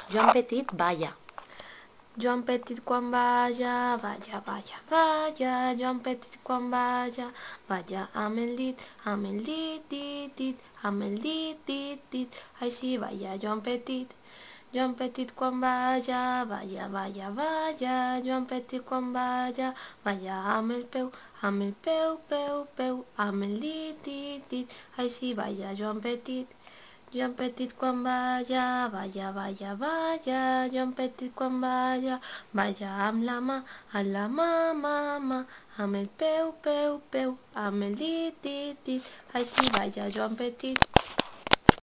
Joan Petit balla. Joan Petit quan balla, balla, balla, balla. Joan Petit quan balla, balla amb el dit, dit, amb el dit, dit. Així balla Joan Petit. Joan Petit quan balla, balla, balla, balla. Joan Petit quan balla, balla amb el peu, peu, amb el dit, dit. Així balla Joan Petit. Joan Petit quan balla, balla, balla, balla. Joan Petit quan balla, balla amb la mà, mà. Amb el peu, peu, amb el dit, dit. Així balla Joan Petit.